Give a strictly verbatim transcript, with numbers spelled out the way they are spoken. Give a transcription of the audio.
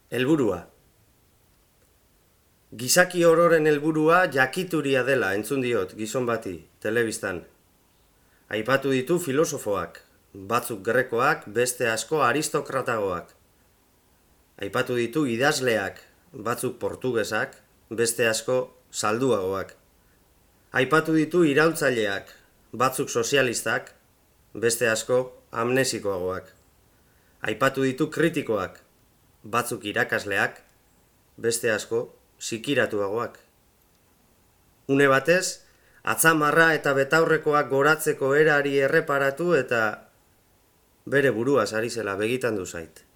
Helburua. Gizaki ororen helburua jakituria dela entzun diot gizon bati, telebistan. Aipatu ditu filosofoak, batzuk grekoak, beste asko aristokratagoak. Aipatu ditu idazleak, batzuk portugesak, beste asko salduagoak. Aipatu ditu iraultzaileak, batzuk sozialistak, beste asko amnesikoagoak. Aipatu ditu kritikoak, batzuk irakasleak, beste asko sikiratuagoak. Une batez, atzamarra eta betaurrekoak goratzeko erari erreparatu eta bere buruaz ari zela begitandu zait.